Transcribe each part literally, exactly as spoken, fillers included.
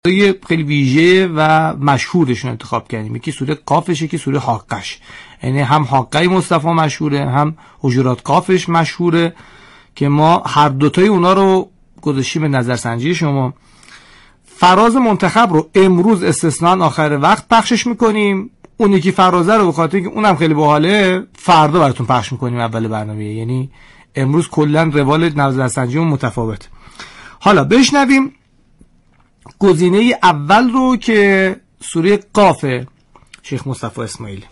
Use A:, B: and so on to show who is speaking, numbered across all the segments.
A: سوره خیلی ویژه و مشهورشون انتخاب کردیم. یکی سوره قافشه که سوره حاقش، یعنی هم حاقه مصطفی مشهوره هم حجرات قافش مشهوره که ما هر دوتای اونا رو گذاشتیم به نظرسنجی شما. فراز منتخب رو امروز استثناء آخر وقت پخشش میکنیم. اون یکی فرازه رو به خاطر که اونم خیلی باحاله فردا براتون پخش میکنیم اول برنامه، یعنی امروز کلا روال نظرسنجیمون متفاوت. حالا بشنویم گزینه اول رو که سوره قاف شیخ مصطفی اسماعیل.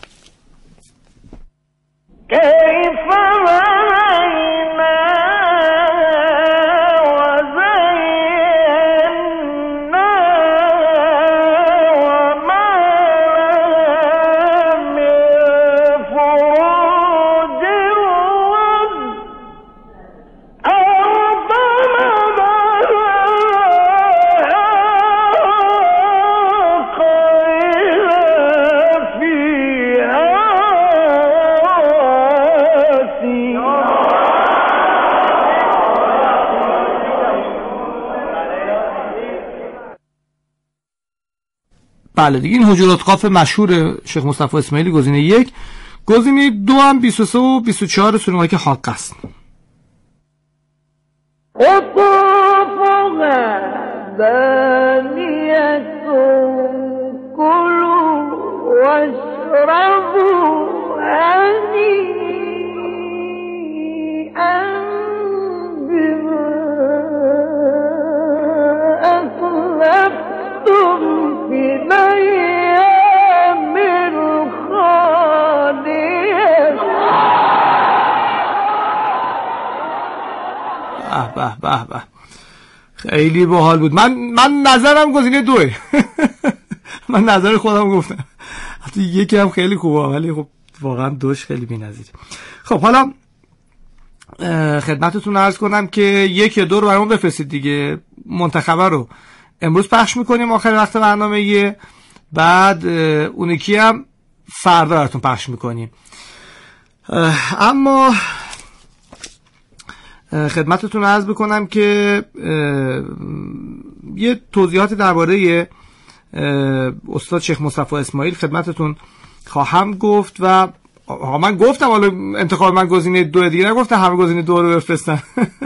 B: کیف
A: بله دیگه این حجرات قاف مشهور شیخ مصطفی اسماعیلی گزینه یک. گزینه دو هم بیست و سه و بیست و چهار سوره ملک حاقه است. به به به خیلی باحال بود. من من نظرم گزینه دوه. من نظر خودم گفتم. حتی یکی هم خیلی خوبه ولی خب واقعا دوش خیلی بی‌نظیره. خب حالا خدمتتون عرض کنم که یک یا دو رو برامون بفرستید دیگه. منتخبه رو امروز پخش میکنیم آخر وقت برنامه یه، بعد اون یکی هم فردا براتون پخش میکنیم. اما خدمتتون عرض بکنم که یه توضیحاتی درباره استاد شیخ مصطفی اسماعیل خدمتتون خواهم گفت و من گفتم حالا انتخاب من گزینه دو دیگه، نگفتم همه گزینه دو رو بفرستن.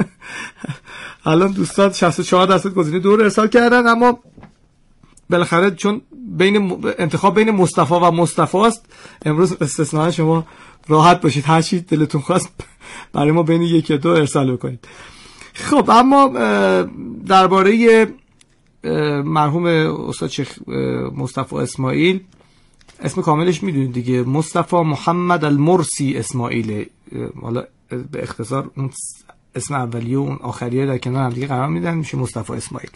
A: الان دوستان شصت و چهار درصد گزینه دو رو ارسال کردن، اما بالاخره چون بین انتخاب بین مصطفی و مصطفی است امروز استثناء شما راحت باشید، هر چی دلتون خواست برای ما بین یک یا دو ارسال بکنید. خب اما درباره مرحوم استاد شیخ مصطفی اسماعیل، اسم کاملش میدونید دیگه، مصطفی محمد المرسی اسماعیل. حالا به اختصار اون اسم اولیه و اون آخریه در کنار هم دیگه قرار میدن میشه مصطفی اسماعیل،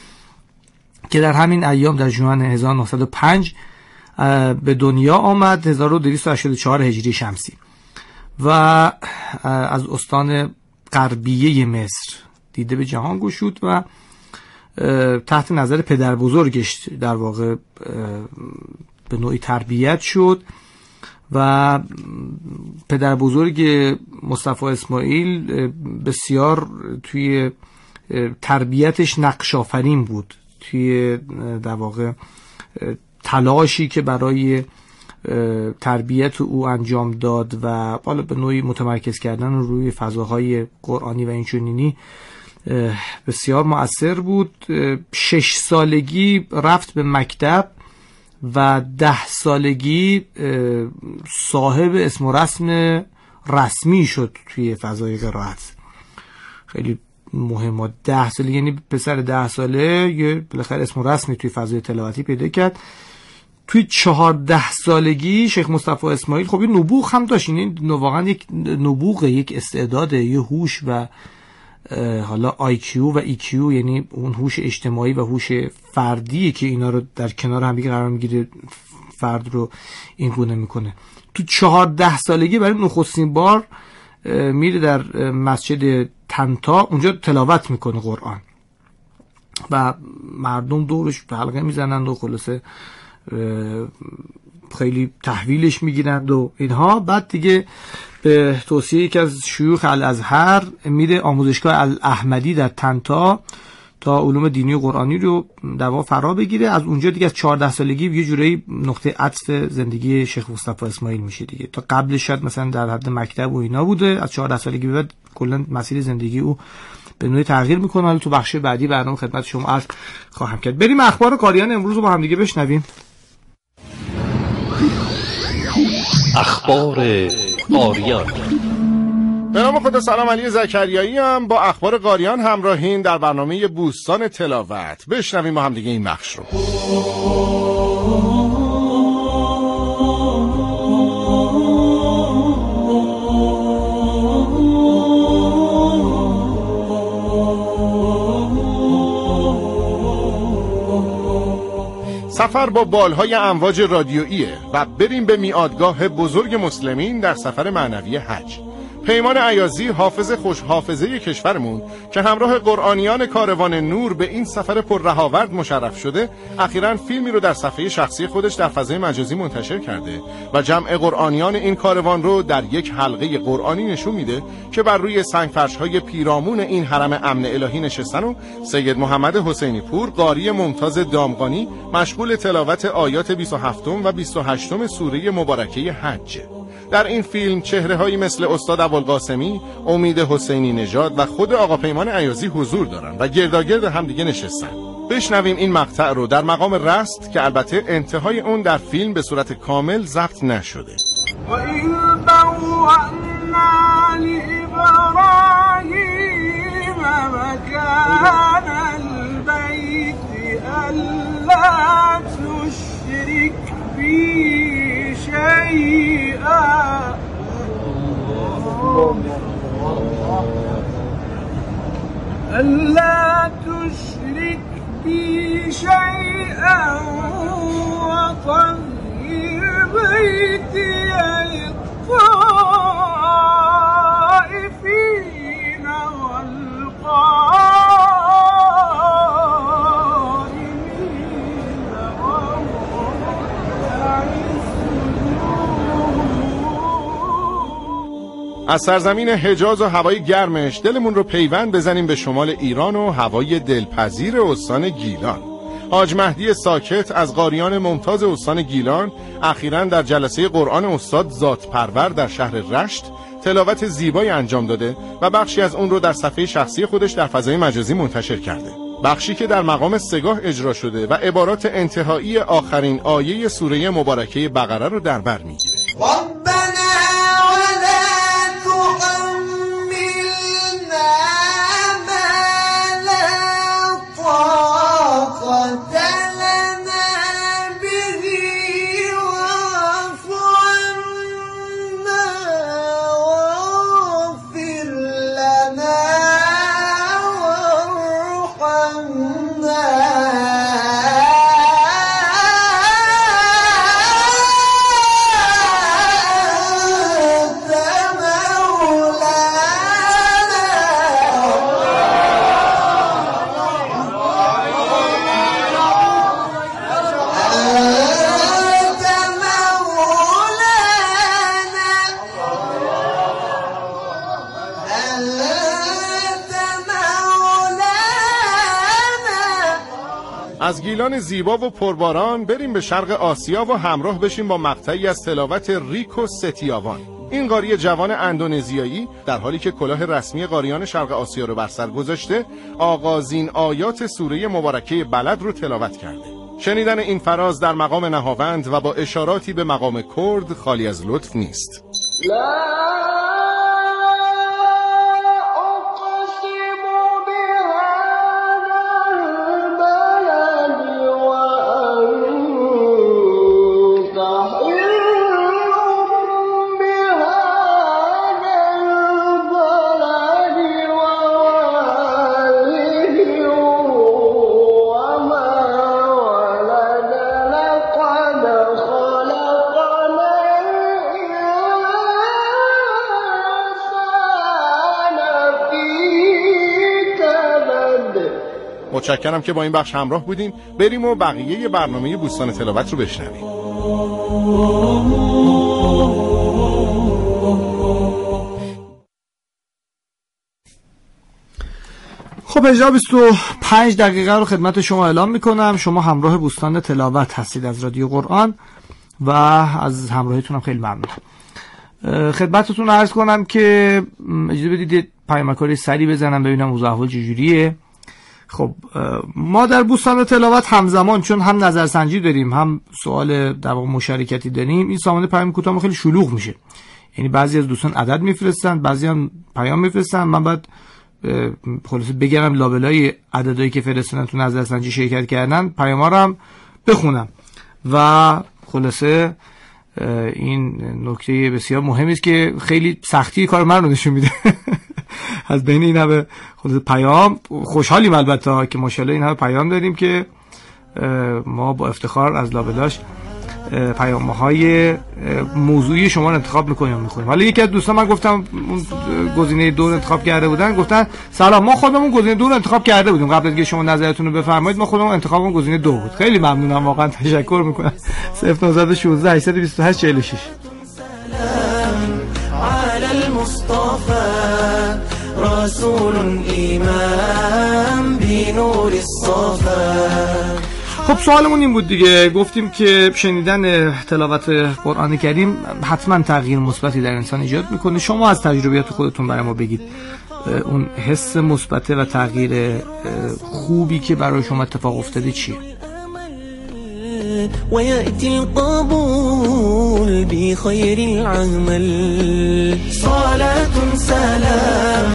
A: که در همین ایام در ژوئن هزار و نهصد و پنج به دنیا آمد، هزار و دویست و هشتاد و چهار هجری شمسی، و از استان غربیه مصر دیده به جهان گشود و تحت نظر پدر بزرگش در واقع به نوعی تربیت شد و پدر بزرگ مصطفی اسماعیل بسیار توی تربیتش نقش آفرین بود، توی در واقع تلاشی که برای تربیت او انجام داد و بالا به نوعی متمرکز کردن روی فضاهای قرآنی و اینچنینی بسیار مؤثر بود. شش سالگی رفت به مکتب و ده سالگی صاحب اسم و رسم رسمی شد توی فضای قرائت. خیلی مهمه. ده ساله یعنی پسر ده ساله یه بالاخره اسم و رسمی توی فضای تلاوتی پیدا کرد. توی چهارده سالگی شیخ مصطفی اسماعیل خب یه نبوغ هم داشت، این واقعا یک نبوغ، یک استعداد، یه هوش و حالا آی کیو و ای کیو، یعنی اون هوش اجتماعی و هوش فردی که اینا رو در کنار هم دیگه قرار میگیره، فرد رو این گونه میکنه. تو چهارده سالگی برای نخستین بار میره در مسجد طنطا، اونجا تلاوت میکنه قرآن و مردم دورش حلقه میزنند و خلاصه خیلی تحویلش میگیرند و اینها. بعد دیگه به توصیه یکی از شیوخ الازهر میره آموزشگاه الاحمدی در طنطا تا علوم دینی و قرآنی رو در واقع فرا بگیره. از اونجا دیگه از چهارده سالگی یه جورایی نقطه عطف زندگی شیخ مصطفی اسماعیل میشه دیگه. تا قبلش شاید مثلا در حد مکتب و اینا بوده، از چهارده سالگی به بعد کلا مسیر زندگی او به نوعی تغییر میکنه. حالا تو بخش بعدی برنامه خدمت شما عرض خواهم کرد. بریم اخبار قاریان امروز رو با هم دیگه بشنویم.
C: اخبار قاریان.
D: به نام خدا. سلام، علی زکریایی هم با اخبار قاریان همراهین در برنامه بوستان تلاوت. بشنویم با هم دیگه این بخش رو. سفر با بالهای امواج رادیوییه و بریم به میادگاه بزرگ مسلمین در سفر معنوی حج. پیمان ایازی، حافظ خوش حافظه کشورمون که همراه قرآنیان کاروان نور به این سفر پر رهاورد مشرف شده، اخیراً فیلمی رو در صفحه شخصی خودش در فضای مجازی منتشر کرده و جمع قرآنیان این کاروان رو در یک حلقه قرآنی نشون میده که بر روی سنگفرش‌های پیرامون این حرم امن الهی نشستن و سید محمد حسینی پور، قاری ممتاز دامغانی، مشغول تلاوت آیات بیست و هفت و بیست و هشت سوره مبارکه حج. در این فیلم چهره‌هایی مثل استاد ابوالقاسمی، امید حسینی نژاد و خود آقا پیمان ایازی حضور دارن و گرداگرد هم دیگه نشستن. بشنویم این مقطع رو در مقام رست که البته انتهای اون در فیلم به صورت کامل ضبط نشده.
B: و این بوأنا لإبراهیم مکان البیت الا تشرک بی شیئا الا تشرک بی شیئا وطهر بیتی للطائفین والقائمین
D: از سرزمین حجاز و هوای گرمش دلمون رو پیوند بزنیم به شمال ایران و هوای دلپذیر استان گیلان. حاج مهدی ساکت از قاریان ممتاز استان گیلان اخیراً در جلسه قرآن استاد ذات پرور در شهر رشت تلاوت زیبایی انجام داده و بخشی از اون رو در صفحه شخصی خودش در فضای مجازی منتشر کرده. بخشی که در مقام سگاه اجرا شده و عبارات انتهایی آخرین آیه سوره مبارکه بقره رو در بر میگیره. از گیلان زیبا و پرباران بریم به شرق آسیا و همراه بشیم با مقطعی از تلاوت ریکو ستیاوان. این قاری جوان اندونزیایی در حالی که کلاه رسمی قاریان شرق آسیا رو بر سر گذاشته، آغازین آیات سوره مبارکه بلد رو تلاوت کرده. شنیدن این فراز در مقام نهاوند و با اشاراتی به مقام کرد خالی از لطف نیست. متشکرم که با این بخش همراه بودین. بریم و بقیه برنامه بوستان تلاوت رو بشنویم.
A: خب خب هجده و بیست و پنج دقیقه رو خدمت شما اعلام میکنم. شما همراه بوستان تلاوت هستید از رادیو قرآن و از همراهیتون هم خیلی ممنونم. خدمتتون عرض کنم که اجازه بدید پیامکاری سری بزنم ببینم اوضاع احوال چجوریه. خب ما در بوستان تلاوت همزمان چون هم نظرسنجی داریم هم سوال در واقع مشارکتی داریم، این سامانه پیام کوتاه خیلی شلوغ میشه. یعنی بعضی از دوستان عدد میفرستن، بعضی هم پیام میفرستن، من بعد خلاصه بگم لابلای عددهایی که فرستادن تو نظرسنجی شرکت کردن پیاما رو هم بخونم و خلاصه این نکته بسیار مهمی است که خیلی سختی کار من رو نشون میده. از بین این همه خلاصه پیام خوشحالیم البته که ماشاءالله این همه پیام داریم که ما با افتخار از لابلاش پیام‌های موضوعی شما رو انتخاب می‌کنیم و می‌خونیم. حالا یکی از دوستان من گفتم اون گزینه دو رو انتخاب کرده بودن، گفتن سلام ما خودمون گزینه دو رو انتخاب کرده بودیم قبل از اینکه شما نظرتون رو بفرمایید، ما خودمون انتخابمون گزینه دو بود. خیلی ممنونم، واقعا تشکر می‌کنم. صفر نه یک شش هشت دو هشت چهار شش
C: على المصطفى رسول ایمان بنور الصفا.
A: خب سوالمون این بود دیگه، گفتیم که شنیدن تلاوت قرآن کریم حتما تغییر مثبتی در انسان ایجاد میکنه. شما از تجربیات خودتون برای ما بگید اون حس مثبت و تغییر خوبی که برای شما اتفاق افتاده چیه؟
C: و یأتی القبول بخیر العمل صلاة سلام